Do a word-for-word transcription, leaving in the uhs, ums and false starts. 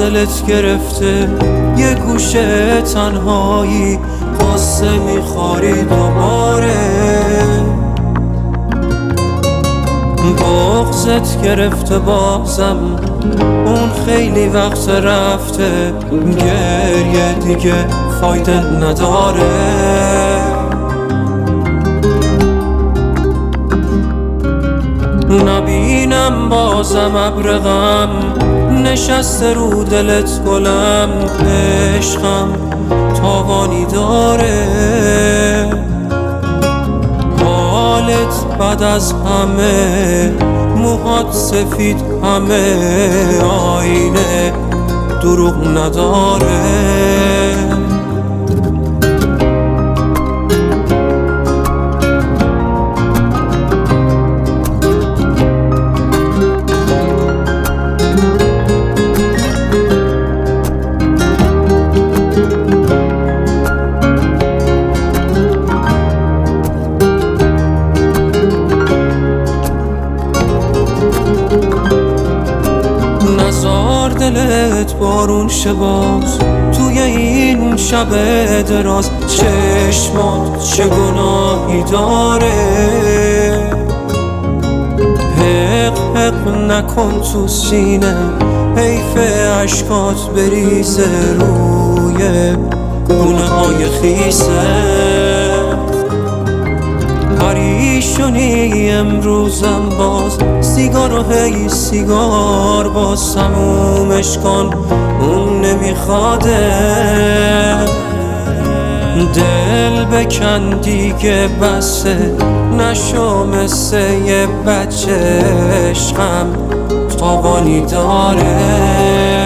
دلت گرفته یه گوشه تنهایی، قصه میخوری دوباره. بغضت گرفته بازم، اون خیلی وقت رفته، گریه دیگه فایده نداره. نبینم بازم ابر غم نشسته رو دلت گلم، عشقم تاوانی داره. حالت بعد از همه، موهات سفید همه، آینه دروغ نداره. نزار دلت بارون شه باز توی این شب دراز، چشمات چه گناهی داره. حق حق نکن تو سینه، حیف عشقات بریزه روی گونه های خیسه. پریشونی امروزم باز، سیگار و هی سیگار باز تمومش کن، اون نمیخواده. دل بکن دیگه بسه، نشو مثل یه بچه، عشقم تاوانی داره.